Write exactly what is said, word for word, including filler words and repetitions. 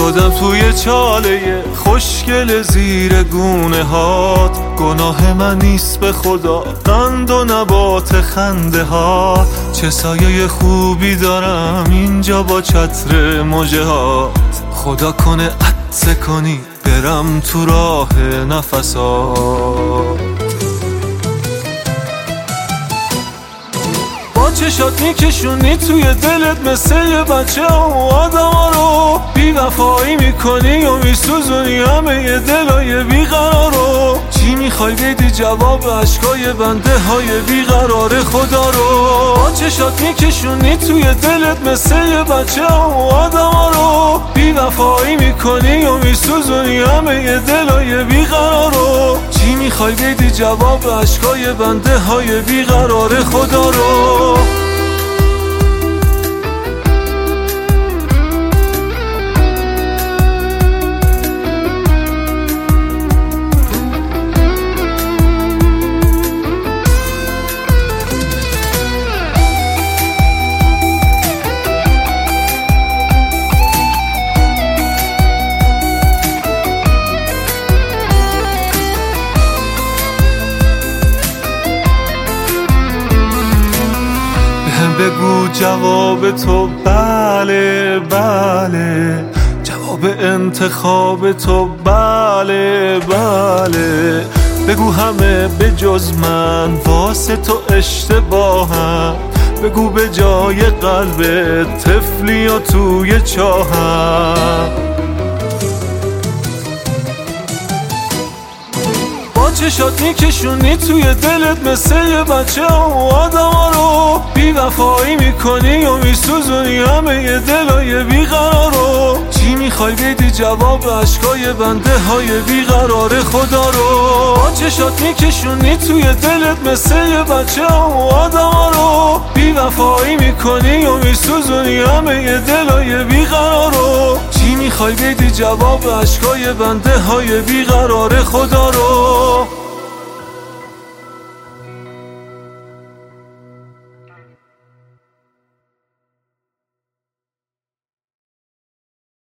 افتادم توی چاله خوشگل زیر گونه هات. گناه من نیست به خدا، قند و نبات خنده ها. چه سایه خوبی دارم اینجا با چتر مژه هات. خدا کنه عطسه کنی برم تو راه نفسات. با چشات میکشونی توی دلت مثل یه بچه و آدم ها رو. بی وفایی میکنی و میسوزونی همه یه دلای بیقرار رو. چی میخوای بدی جواب عشقای بنده های بیقرار خدا رو. با چشات میکشونی توی دلت مثل یه بچه و آدم ها رو. بی وفایی میکنی و میسوزونی همه یه دلای بیقرار رو. چی میخوای بدی جواب عشقای بنده های بیقرار خدا رو. بگو جواب تو بله بله، جواب انتخاب تو بله بله. بگو همه به جز من واسه تو اشتباهم. بگو به جای قلب طفلی یا توی چاهم. با چشات میکشونی توی دلت مثل یه بچه و آدم ها رو. بی وفایی میکنی و میسوزونی همه یه دلای بیقرار رو. چی میخوای بدی جواب عشقای بنده های بیقرار خدا رو. با چشات میکشونی توی دلت مثل یه بچه و آدم ها رو. بی وفایی میکنی و میسوزونی همه یه دلای بیقرار رو. چی میخوای بدی جواب عشقای بنده های بیقرار خدا رو.